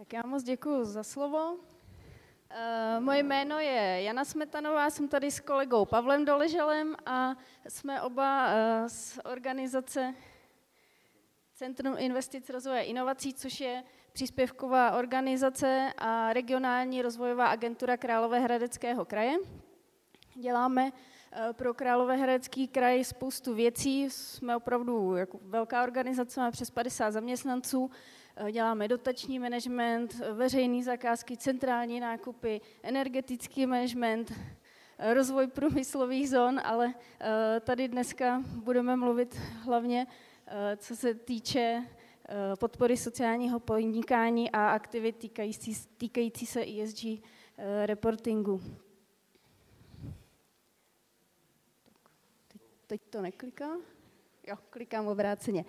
Tak já moc děkuji za slovo. Moje jméno je Jana Smetanová, jsem tady s kolegou Pavlem Doležalem a jsme oba z organizace Centrum investic rozvoje a inovací, což je příspěvková organizace a regionální rozvojová agentura Královéhradeckého kraje. Děláme pro Královéhradecký kraj spoustu věcí, jsme opravdu jako velká organizace, máme přes 50 zaměstnanců, děláme dotační management, veřejné zakázky, centrální nákupy, energetický management, rozvoj průmyslových zón, ale tady dneska budeme mluvit hlavně, co se týče podpory sociálního podnikání a aktivit týkající se ESG reportingu. Teď to nekliká? Jo, klikám obráceně.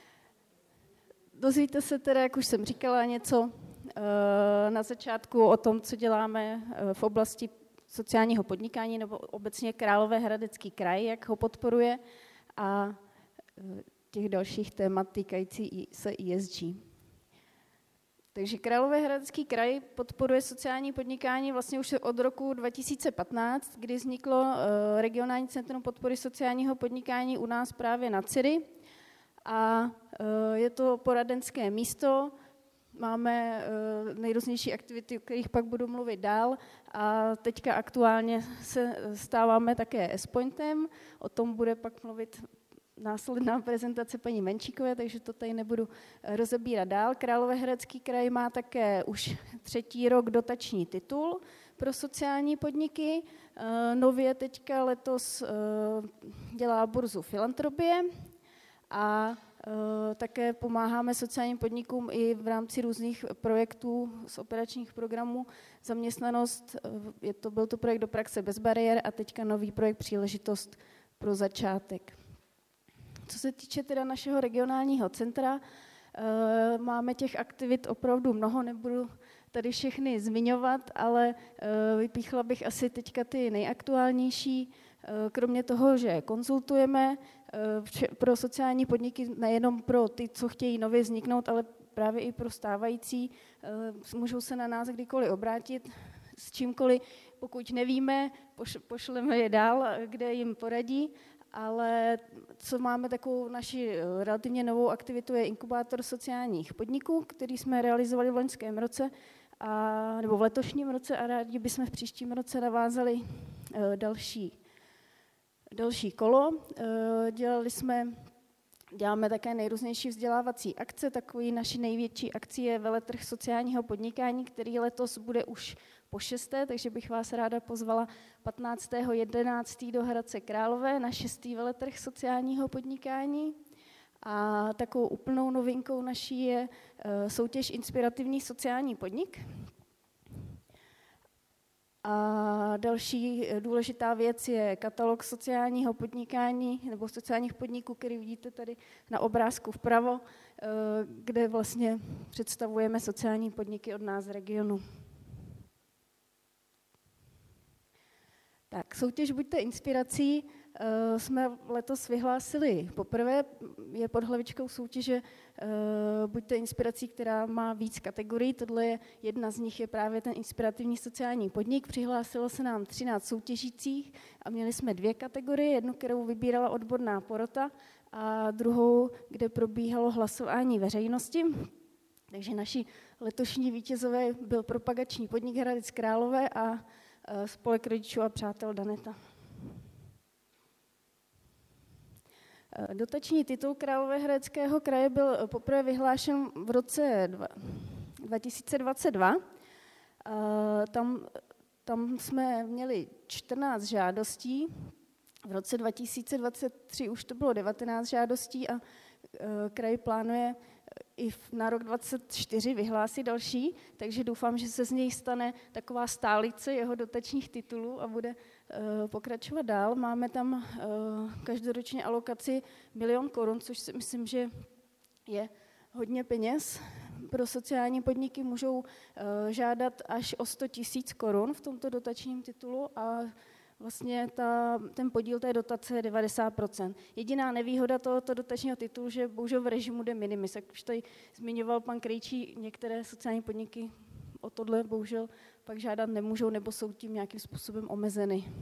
Dozvíte se teda, jak už jsem říkala, něco na začátku o tom, co děláme v oblasti sociálního podnikání nebo obecně Královéhradecký kraj, jak ho podporuje a těch dalších témat týkající se ESG. Takže Královéhradecký kraj podporuje sociální podnikání vlastně už od roku 2015, kdy vzniklo regionální centrum podpory sociálního podnikání u nás právě na Ciry. A je to poradenské místo, máme nejrůznější aktivity, o kterých pak budu mluvit dál a teďka aktuálně se stáváme také S-Pointem, o tom bude pak mluvit následná prezentace paní Menšíkové, takže to tady nebudu rozebírat dál. Královéhradecký kraj má také už 3. rok dotační titul pro sociální podniky. Nově teďka letos dělá burzu filantropie a také pomáháme sociálním podnikům i v rámci různých projektů z operačních programů Zaměstnanost. Byl to projekt Do praxe bez bariér a teďka nový projekt Příležitost pro začátek. Co se týče teda našeho regionálního centra, máme těch aktivit opravdu mnoho, nebudu tady všechny zmiňovat, ale vypíchla bych asi teďka ty nejaktuálnější. Kromě toho, že konzultujeme pro sociální podniky, nejenom pro ty, co chtějí nově vzniknout, ale právě i pro stávající, můžou se na nás kdykoliv obrátit s čímkoliv. Pokud nevíme, pošleme je dál, kde jim poradí. Ale co máme takovou naši relativně novou aktivitu, je inkubátor sociálních podniků, který jsme realizovali v loňském roce, nebo v letošním roce a rádi bychom v příštím roce navázali další kolo. Děláme také nejrůznější vzdělávací akce, takový naší největší akcí je veletrh sociálního podnikání, který letos bude už po 6., takže bych vás ráda pozvala 15.11. do Hradce Králové na 6. veletrh sociálního podnikání. A takovou úplnou novinkou naší je soutěž Inspirativní sociální podnik. A další důležitá věc je katalog sociálního podnikání nebo sociálních podniků, který vidíte tady na obrázku vpravo, kde vlastně představujeme sociální podniky od nás z regionu. Tak, soutěž Buďte inspirací jsme letos vyhlásili poprvé, je pod hlavičkou soutěže Buďte inspirací, která má víc kategorií, tohle je jedna z nich, je právě ten inspirativní sociální podnik, přihlásilo se nám 13 soutěžících a měli jsme 2 kategorie, jednu, kterou vybírala odborná porota a druhou, kde probíhalo hlasování veřejnosti. Takže naši letošní vítězové byl propagační podnik Hradec Králové a Spolek rodičů a přátel Daneta. Dotační titul Královéhradeckého kraje byl poprvé vyhlášen v roce 2022. Tam jsme měli 14 žádostí, v roce 2023 už to bylo 19 žádostí a kraj plánuje i na rok 2024 vyhlásit další, takže doufám, že se z něj stane taková stálice jeho dotačních titulů a bude pokračovat dál. Máme tam každoročně alokaci 1 000 000 korun, což si myslím, že je hodně peněz. Pro sociální podniky můžou žádat až o 100 000 korun v tomto dotačním titulu a vlastně ten podíl té dotace je 90%. Jediná nevýhoda tohoto dotačního titulu, že bohužel v režimu de minimis, jak už tady zmiňoval pan Krejčí, některé sociální podniky o tohle bohužel pak žádat nemůžou nebo jsou tím nějakým způsobem omezeny.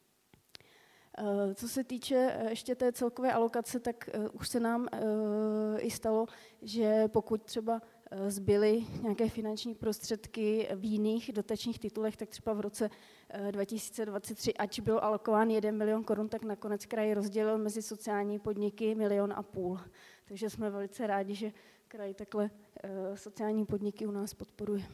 Co se týče ještě té celkové alokace, tak už se nám i stalo, že pokud třeba zbyly nějaké finanční prostředky v jiných dotačních titulech, tak třeba v roce 2023, ač byl alokován 1 milion korun, tak nakonec kraj rozdělil mezi sociální podniky 1,5 milionu. Takže jsme velice rádi, že kraj takhle sociální podniky u nás podporuje.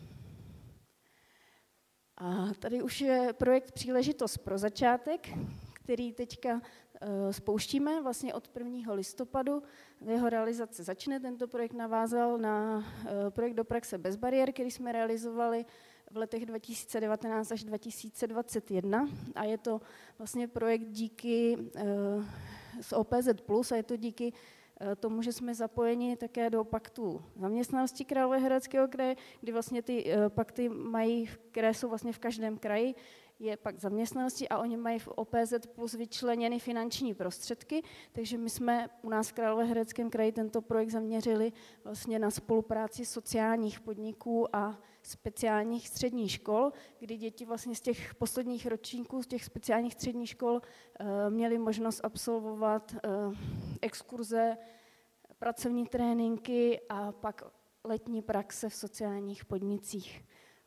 A tady už je projekt Příležitost pro začátek, který teďka spouštíme vlastně od 1. listopadu. Jeho realizace začne. Tento projekt navázal na projekt Do praxe bez bariér, který jsme realizovali v letech 2019 až 2021. A je to vlastně projekt díky z OPZ+, a je to díky tomu, že jsme zapojeni také do paktu zaměstnanosti Královéhradeckého kraje, kdy vlastně ty pakty mají, které jsou vlastně v každém kraji, je pakt zaměstnanosti a oni mají v OPZ plus vyčleněny finanční prostředky, takže my jsme u nás v Královéhradeckém kraji tento projekt zaměřili vlastně na spolupráci sociálních podniků a speciálních středních škol, kdy děti vlastně z těch posledních ročníků, z těch speciálních středních škol měly možnost absolvovat exkurze, pracovní tréninky a pak letní praxe v sociálních podnicích.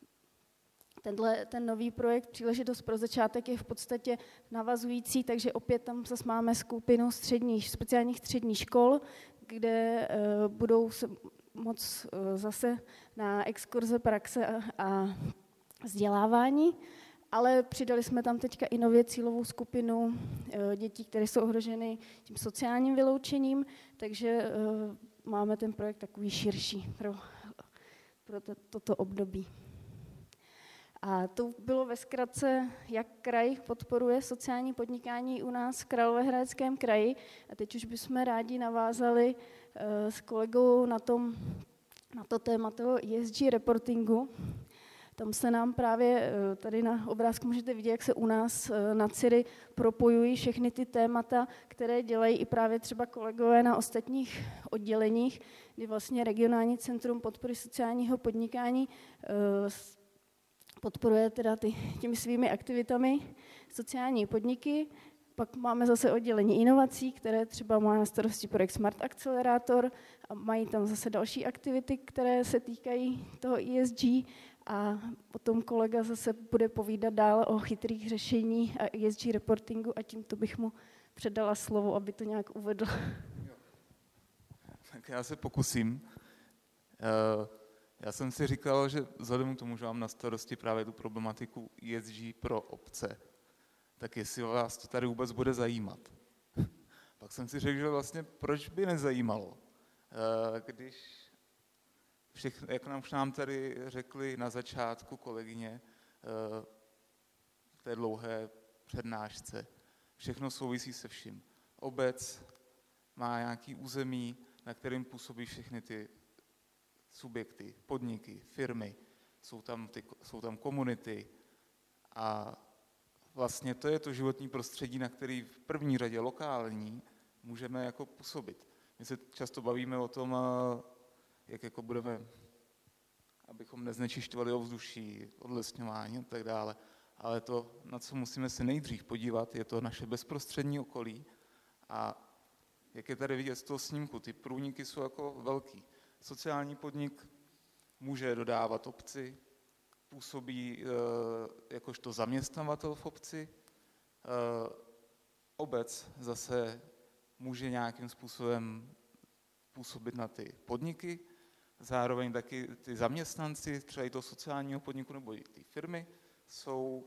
Ten nový projekt Příležitost pro začátek je v podstatě navazující, takže opět tam zase máme skupinu speciálních středních škol, kde budou se moc zase na exkurze, praxe a vzdělávání, ale přidali jsme tam teďka i nově cílovou skupinu dětí, které jsou ohroženy tím sociálním vyloučením, takže máme ten projekt takový širší pro toto období. A to bylo ve zkratce, jak kraj podporuje sociální podnikání u nás v Královéhradeckém kraji. A teď už bychom rádi navázali s kolegou na to téma toho ESG reportingu. Tam se nám právě, tady na obrázku můžete vidět, jak se u nás na CIRI propojují všechny ty témata, které dělají i právě třeba kolegové na ostatních odděleních, kdy vlastně Regionální centrum podpory sociálního podnikání podporuje teda těmi svými aktivitami sociální podniky. Pak máme zase oddělení inovací, které třeba má na starosti projekt Smart Accelerator a mají tam zase další aktivity, které se týkají toho ESG a potom kolega zase bude povídat dál o chytrých řešení a ESG reportingu a tímto bych mu předala slovo, aby to nějak uvedl. Tak já se pokusím. Já jsem si říkal, že vzhledem k tomu, že mám na starosti právě tu problematiku ESG pro obce, tak jestli vás to tady vůbec bude zajímat. Pak jsem si řekl, že vlastně proč by nezajímalo, když jak nám tady řekli na začátku kolegyně v té dlouhé přednášce, všechno souvisí se vším. Obec má nějaký území, na kterém působí všechny ty subjekty, podniky, firmy, jsou tam komunity a vlastně to je to životní prostředí, na který v první řadě lokální můžeme jako působit. My se často bavíme o tom, jak jako budeme, abychom neznečišťovali ovzduší, odlesňování a tak dále, ale to, na co musíme se nejdřív podívat, je to naše bezprostřední okolí a jak je tady vidět z toho snímku, ty průniky jsou jako velký. Sociální podnik může dodávat obci, působí jakožto zaměstnavatel v obci. Obec zase může nějakým způsobem působit na ty podniky, zároveň taky ty zaměstnanci, třeba i toho sociálního podniku nebo i ty firmy, jsou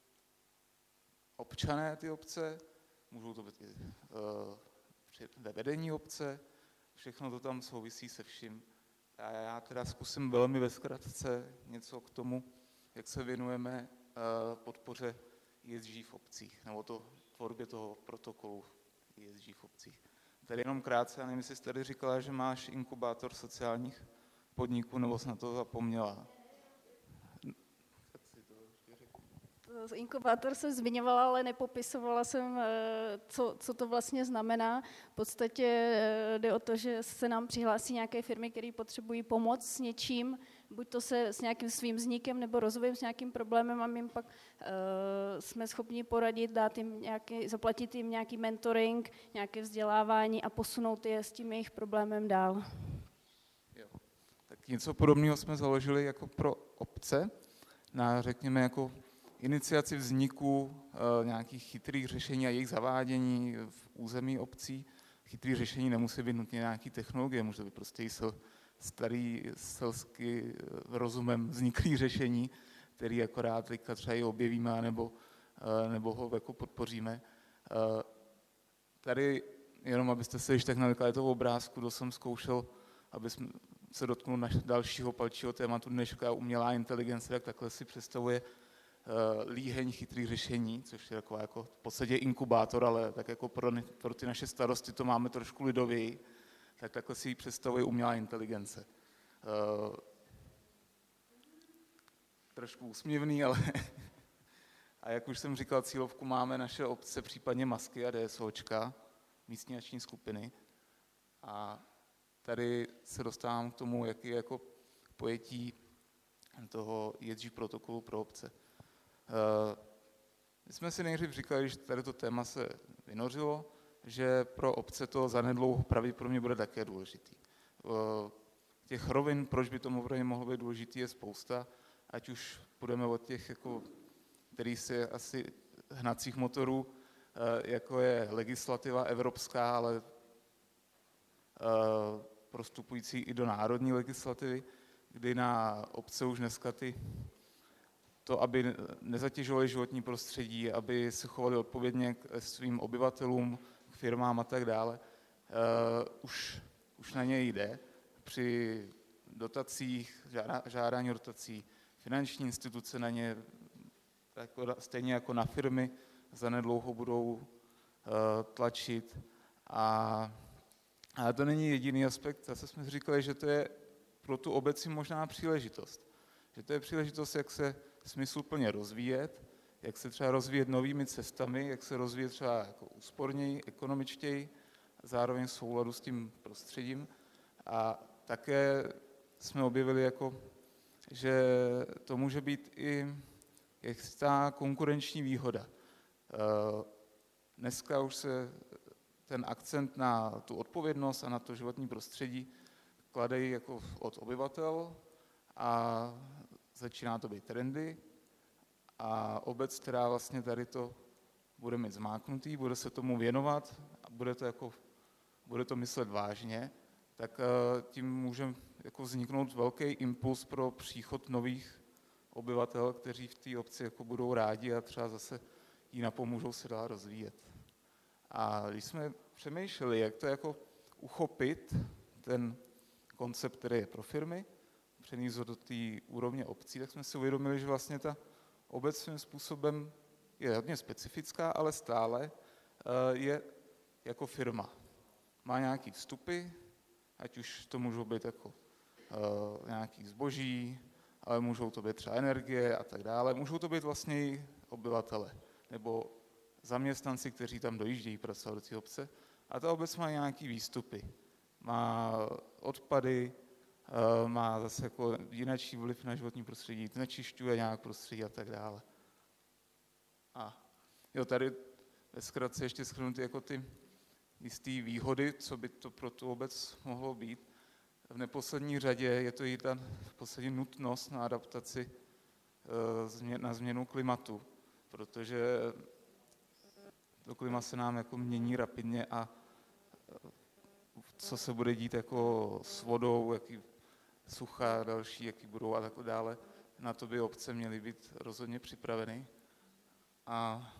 občané ty obce, můžou to být ve vedení obce, všechno to tam souvisí se vším. A já teda zkusím velmi ve zkratce něco k tomu, jak se věnujeme podpoře ESG v obcích, nebo tvorbě toho protokolu ESG v obcích. Tady jenom krátce, já nevím, jestli jsi tady říkala, že máš inkubátor sociálních podniků, nebo jsi na to zapomněla. Inkubátor jsem zmiňovala, ale nepopisovala jsem, co to vlastně znamená. V podstatě jde o to, že se nám přihlásí nějaké firmy, které potřebují pomoc s něčím, buď to se s nějakým svým vznikem nebo rozvojem s nějakým problémem a my jim pak jsme schopni poradit, zaplatit jim nějaký mentoring, nějaké vzdělávání a posunout je s tím jejich problémem dál. Jo. Tak něco podobného jsme založili jako pro obce, na řekněme jako iniciaci vzniku nějakých chytrých řešení a jejich zavádění v území obcí. Chytrý řešení nemusí být nutně nějaký technologie, může být prostě i starý selsky rozumem vzniklý řešení, který akorát teďka třeba i objevíme nebo ho jako podpoříme. Tady jenom abyste se ještě tak navykali toho obrázku, to jsem zkoušel, aby se dotknul dalšího palčího tématu dneška, umělá inteligence, tak takhle si představuje líheň chytrých řešení, což je taková jako v podstatě inkubátor, ale tak jako pro ty naše starosti to máme trošku lidověji, tak takhle si ji představuje umělá inteligence. Trošku úsměvný, ale a jak už jsem říkal, cílovku máme naše obce, případně masky a DSOčka, místní akční skupiny. A tady se dostávám k tomu, jaký je jako pojetí toho ESG protokolu pro obce. My jsme si nejdřív říkali, že tady to téma se vynořilo, že pro obce to zanedlouho pravděpodobně bude také důležitý. Těch rovin, proč by to mohlo být důležitý, je spousta, ať už půjdeme od těch, jako, který si asi hnacích motorů, jako je legislativa evropská, ale prostupující i do národní legislativy, kdy na obce už dneska to, aby nezatěžovali životní prostředí, aby se chovali odpovědně k svým obyvatelům, k firmám a tak dále, už na ně jde. Při dotacích, žádání dotací, finanční instituce na ně, stejně jako na firmy, zanedlouho budou tlačit. Ale to není jediný aspekt. Zase jsme si říkali, že to je pro tu obec možná příležitost. Že to je příležitost, jak se smysluplně rozvíjet, jak se třeba rozvíjet novými cestami, jak se rozvíjet třeba jako úsporněji, ekonomičtěji, zároveň v souladu s tím prostředím. A také jsme objevili, jako, že to může být i jistá konkurenční výhoda. Dneska už se ten akcent na tu odpovědnost a na to životní prostředí kladejí jako od obyvatel a začíná to být trendy a obec, která vlastně tady to bude mít zmáknutý, bude se tomu věnovat a bude to myslet vážně, tak tím může jako vzniknout velký impuls pro příchod nových obyvatel, kteří v té obci jako budou rádi a třeba zase jí napomůžou se dál rozvíjet. A když jsme přemýšleli, jak to jako uchopit, ten koncept, který je pro firmy, přenést ho do té úrovně obcí, tak jsme si uvědomili, že vlastně ta obec svým způsobem je hodně specifická, ale stále je jako firma. Má nějaký vstupy, ať už to můžou být jako nějaký zboží, ale můžou to být třeba energie a tak dále. Můžou to být vlastně i obyvatele nebo zaměstnanci, kteří tam dojíždějí pracovat do té obce. A ta obec má nějaký výstupy. Má odpady, má zase jako jinačí vliv na životní prostředí, znečišťuje nějak prostředí a tak dále. A jo, tady ve zkratce ještě shrnuty jako ty jisté výhody, co by to pro tu obec mohlo být. V neposlední řadě je to i ta v podstatě nutnost na adaptaci na změnu klimatu, protože to klima se nám jako mění rapidně a co se bude dít jako s vodou, jaký sucha další, jaký budou a tak dále, na to by obce měly být rozhodně připraveny. A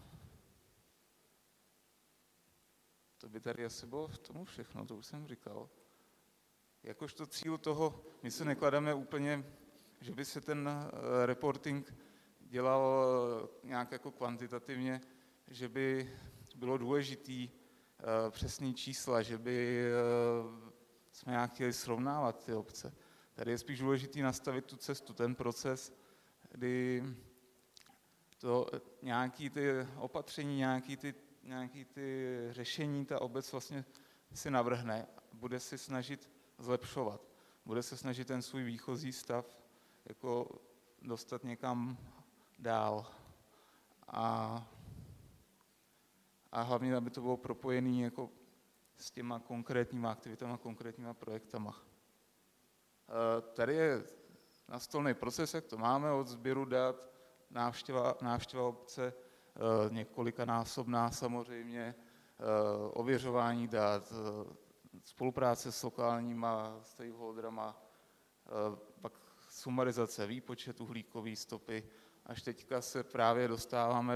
to by tady asi bylo v tomu všechno, to už jsem říkal. Jakožto cíl toho, my se neklademe úplně, že by se ten reporting dělal nějak jako kvantitativně, že by bylo důležitý přesný čísla, že by jsme nějak chtěli srovnávat ty obce. Tady je spíš důležitý nastavit tu cestu, ten proces, kdy nějaký ty opatření, nějaký ty řešení ta obec vlastně si navrhne, bude si snažit zlepšovat. Bude se snažit ten svůj výchozí stav jako dostat někam dál. A hlavně, aby to bylo propojené jako s těma konkrétníma aktivitama, konkrétníma projektama. Tady je nastolný proces, jak to máme, od sběru dat, návštěva obce, několikanásobná samozřejmě, ověřování dat, spolupráce s lokálníma stakeholderama, pak sumarizace, výpočet uhlíkové stopy, až teďka se právě dostáváme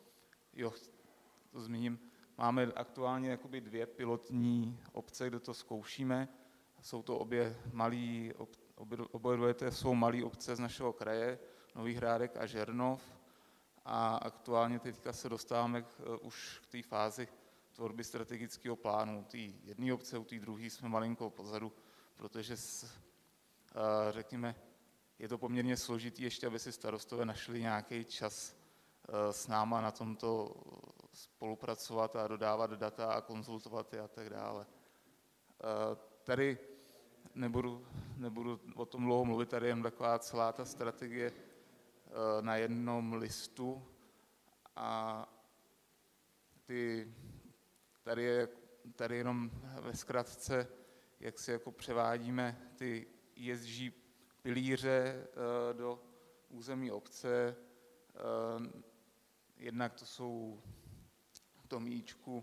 to zmíním, máme aktuálně jakoby 2 pilotní obce, kde to zkoušíme. Jsou to obě dvě jsou malé obce z našeho kraje, Nový Hrádek a Žernov. A aktuálně teďka se dostáváme už k té fázi tvorby strategického plánu. U té jedné obce, u té druhé jsme malinko pozadu, protože řekněme, je to poměrně složitý ještě, aby si starostové našli nějaký čas s náma na tomto spolupracovat a dodávat data a konzultovat je a tak dále. Tady nebudu o tom dlouho mluvit, tady je jen taková celá ta strategie na jednom listu a tady jenom ve zkratce, jak si jako převádíme ty ESG pilíře do území obce. Jednak to jsou v tom jíčku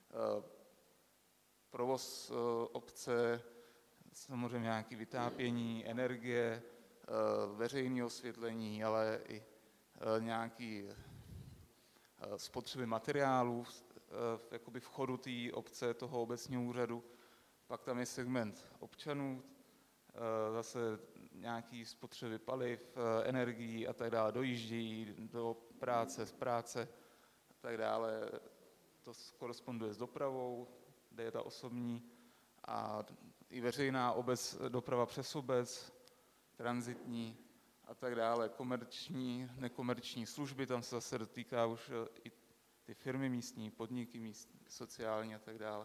provoz obce, samozřejmě nějaké vytápění, energie, veřejné osvětlení, ale i nějaké spotřeby materiálů jakoby v chodu té obce, toho obecního úřadu. Pak tam je segment občanů, zase nějaký spotřeby paliv, energií a tak dále, dojíždějí do práce, z práce a tak dále. To koresponduje s dopravou, kde je ta osobní a i veřejná doprava přes obec, tranzitní a tak dále, komerční, nekomerční služby, tam se zase dotýká už i ty firmy místní, podniky místní, sociální a tak dále.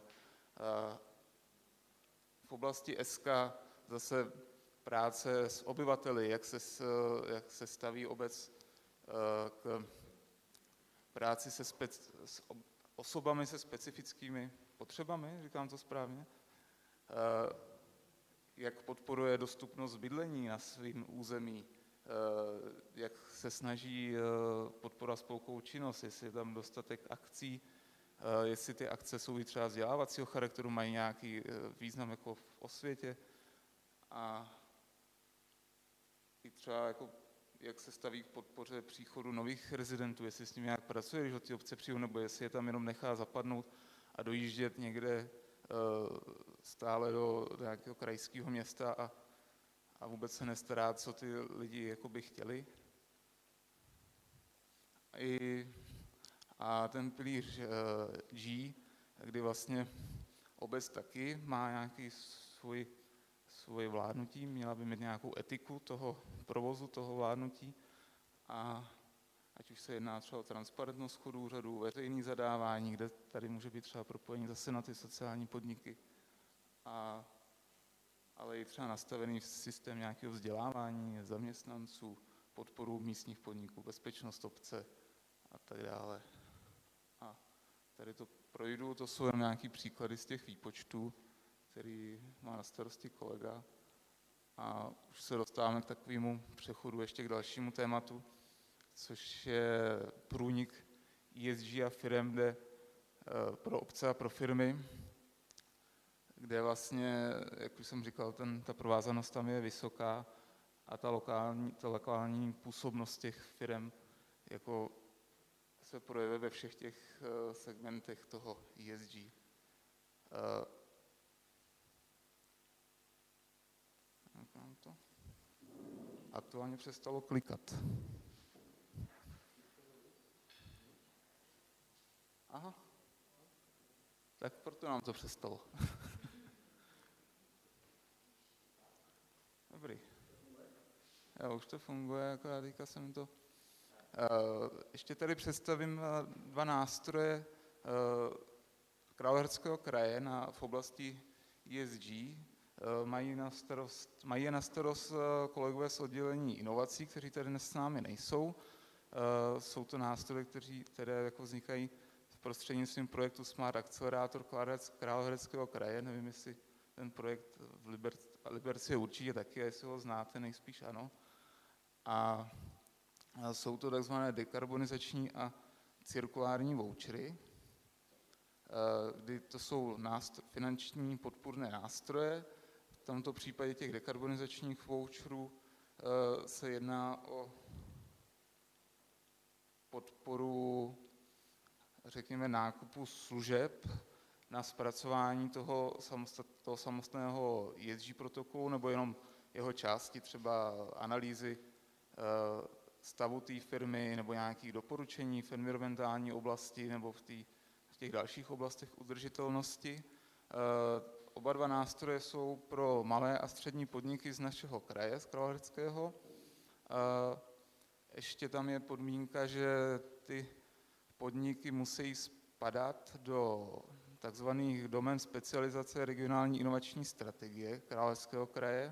V oblasti SK zase práce s obyvateli, jak se staví obec k práci s osobami se specifickými potřebami, říkám to správně, jak podporuje dostupnost bydlení na svém území, jak se snaží podporovat spolkovou činnost, jestli je tam dostatek akcí, jestli ty akce jsou i třeba vzdělávacího charakteru, mají nějaký význam jako v osvětě a i třeba jako jak se staví k podpoře příchodu nových rezidentů, jestli s nimi nějak pracuje, když od té obce přijdu, nebo jestli je tam jenom nechá zapadnout a dojíždět někde stále do nějakého krajského města a vůbec se nestará, co ty lidi jakoby chtěli. A ten pilíř G, kdy vlastně obec taky má nějaký svoje vládnutí, měla by mít nějakou etiku toho provozu, toho vládnutí a ať už se jedná třeba o transparentnost chodu úřadu, veřejné zadávání, kde tady může být třeba propojení zase na ty sociální podniky, ale i třeba nastavený systém nějakého vzdělávání zaměstnanců, podporu místních podniků, bezpečnost obce a tak dále. A tady to projdu, to jsou jen nějaký příklady z těch výpočtů, který má na starosti kolega. A už se dostáváme k takovému přechodu ještě k dalšímu tématu, což je průnik ESG a firem, kde pro obce a pro firmy, kde vlastně, jak už jsem říkal, ta provázanost tam je vysoká a ta lokální působnost těch firem jako se projevuje ve všech těch segmentech toho ESG. Aktuálně přestalo klikat. Aha. Tak proto nám to přestalo. Dobrý. Jo, už to funguje, akorát teďka se mi to Ještě tady představím dva nástroje Královéhradeckého kraje v oblasti ESG. Mají je na starost kolegové z oddělení inovací, kteří tady dnes s námi nejsou. Jsou to nástroje, které jako vznikají prostřednictvím projektu Smart Accelerator Královéhradeckého kraje. Nevím, jestli ten projekt v Liberci je určitě taky, jestli ho znáte, nejspíš ano. A jsou to takzvané dekarbonizační a cirkulární vouchery, kdy to jsou finanční podpůrné nástroje. V tomto případě těch dekarbonizačních voucherů se jedná o podporu, řekněme, nákupu služeb na zpracování toho samotného ESG protokolu nebo jenom jeho části, třeba analýzy stavu té firmy nebo nějakých doporučení v environmentální oblasti nebo v těch dalších oblastech udržitelnosti. Oba dva nástroje jsou pro malé a střední podniky z našeho kraje, z Královéhradeckého. Ještě tam je podmínka, že ty podniky musí spadat do takzvaných domén specializace regionální inovační strategie Královéhradeckého kraje.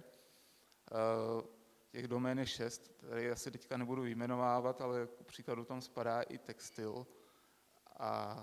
Těch domén je 6, které asi teďka nebudu vyjmenovávat, ale k příkladu tam spadá i textil. A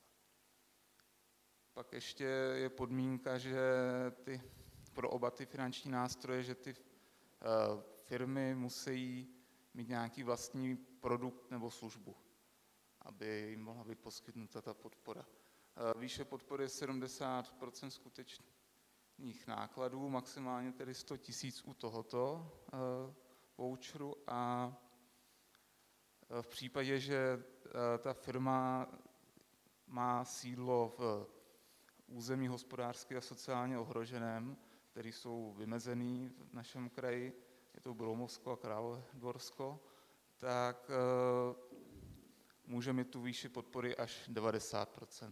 pak ještě je podmínka, že pro oba ty finanční nástroje, že ty firmy musí mít nějaký vlastní produkt nebo službu, aby jim mohla být poskytnuta ta podpora. Výše podpory je 70% skutečných nákladů, maximálně tedy 100 000 u tohoto voucheru a v případě, že ta firma má sídlo v území hospodářsky a sociálně ohroženém, které jsou vymezený v našem kraji, je to Beloumovsko a Královéhradecké, tak může mít tu výši podpory až 90%.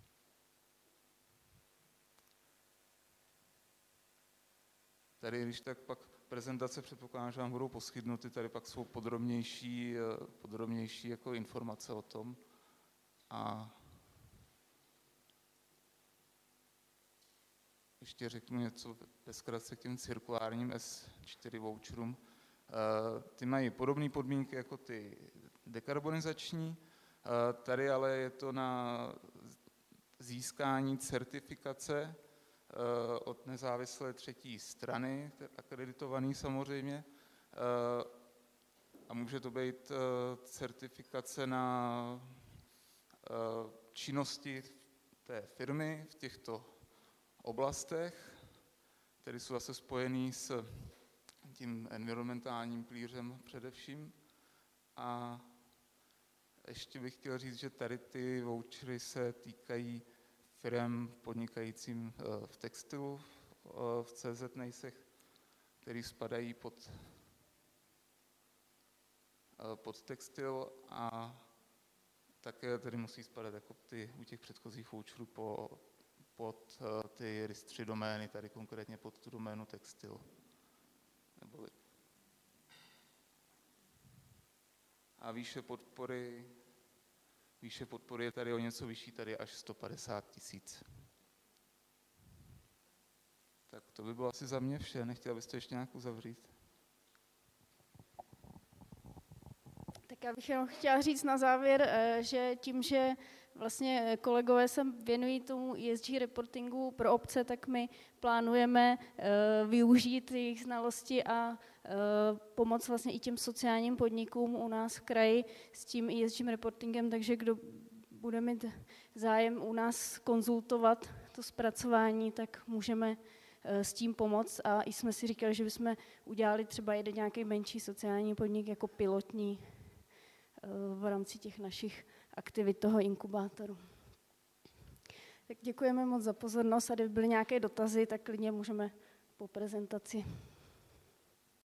Tady, když tak pak prezentace předpokládám, že vám budou poskytnuty, tady pak jsou podrobnější jako informace o tom. A ještě řeknu něco ve zkratce k těm cirkulárním S4 voucherům. Ty mají podobné podmínky jako ty dekarbonizační. Tady ale je to na získání certifikace od nezávislé třetí strany, akreditovaný samozřejmě. A může to být certifikace na činnosti té firmy v těchto oblastech, které jsou zase spojený s tím environmentálním pilířem především. A ještě bych chtěl říct, že tady ty vouchery se týkají firem podnikajícím v textilu, v CZ Nejsech, který spadají pod textil a také tedy musí spadat jako u těch předchozích voucherů pod ty RIS3 domény, tady konkrétně pod tu doménu textil. A výše podpory je tady o něco vyšší, tady až 150 000. Tak to by bylo asi za mě vše. Nechtěla byste ještě nějak uzavřít? Tak já bych jenom chtěla říct na závěr, že tím, že vlastně kolegové se věnují tomu ESG reportingu pro obce, tak my plánujeme využít jejich znalosti a pomoct vlastně i těm sociálním podnikům u nás v kraji s tím ESG reportingem, takže kdo bude mít zájem u nás konzultovat to zpracování, tak můžeme s tím pomoct a i jsme si říkali, že bychom udělali třeba jeden nějaký menší sociální podnik jako pilotní v rámci těch našich aktivit toho inkubátoru. Tak děkujeme moc za pozornost a kdyby byly nějaké dotazy, tak klidně můžeme po prezentaci